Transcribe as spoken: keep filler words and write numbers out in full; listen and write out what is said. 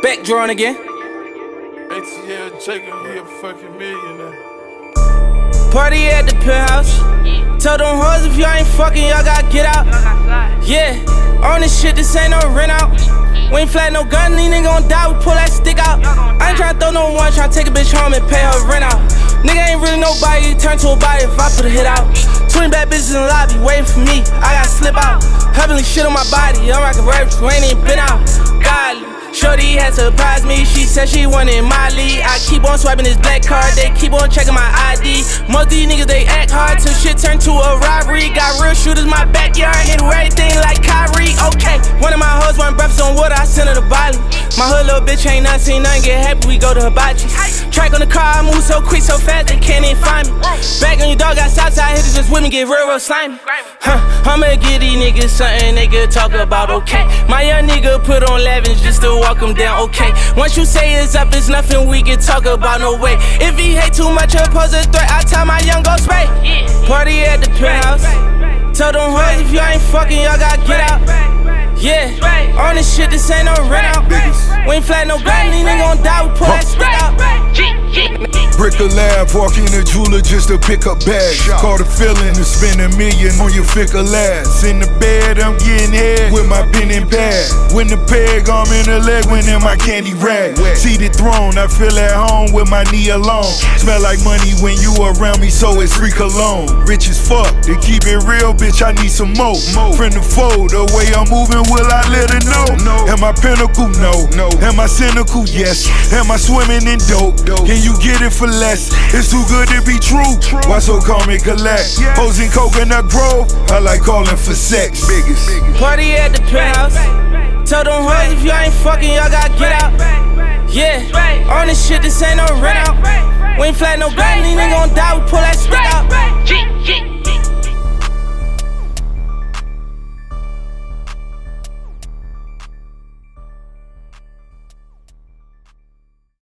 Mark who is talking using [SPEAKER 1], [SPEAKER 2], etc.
[SPEAKER 1] Beck drawing again.
[SPEAKER 2] A T L Jacob, he a fucking millionaire.
[SPEAKER 1] Party at the penthouse. Tell them hoes if y'all ain't fucking, y'all gotta get out. Yeah, on this shit, this ain't no rent out. We ain't flat no gun, these niggas gon' die, we pull that stick out. I ain't tryna throw no one, tryna take a bitch home and pay her rent out. Nigga ain't really nobody, turn to a body if I put a hit out. twenty bad bitches in the lobby, waiting for me, I gotta slip out. Heavenly shit on my body, I'm rockin' raps, you ain't even been out. Godly, shorty had surprised me, she said she wanted my lead. I keep on swiping this black card, they keep on checking my I D. Most these niggas, they act hard till shit turn to a robbery. Got real shooters, my backyard, hit everything like Kyrie. Okay, one of my hoes want breakfast on water, I send her to Bali. My hood little bitch ain't nothing, seen nothing, get happy, we go to Hibachi. Track on the car, I move so quick, so fast, they can't even find me. Back on your dog, got Southside hitters, just with me, get real, real slimy. Huh, I'ma give these niggas something they could talk about, okay. My young nigga put on elevens just to walk him down, okay. Once you say it's up, it's nothing we can talk about, no way. If he hate too much or pose a threat, I tell my young go spray. Party at the penthouse. Tell them hoes if y'all ain't fucking, y'all gotta get out. Yeah, on this shit, this ain't no rent out. We ain't flat no gun, these niggas gon' die, we pull that stick out.
[SPEAKER 3] Brick a lab, walk in a jeweler just to pick up bags. Call the feeling to spend a million on your fickle ass. In the bed, I'm getting head with my pen and pad. When the peg, I'm in the leg, when in my candy rag. Seated throne, I feel at home with my knee alone. Smell like money when you around me, so it's free cologne. Rich as fuck, to keep it real, bitch, I need some more. Friend the foe, the way I'm moving, will I let her know? Am I pinnacle? No. Am I cynical? Yes. Am I swimming in dope? Can you get it for less? It's too good to be true. Why so calm and collect? Hoes in Coconut Grove, I like calling for sex.
[SPEAKER 1] Party at the penthouse. Tell them hoes if y'all ain't fucking, y'all gotta get out. Yeah, on this shit, this ain't no rent out. We ain't flat no gun, these niggas gon' die, we pull that stick out.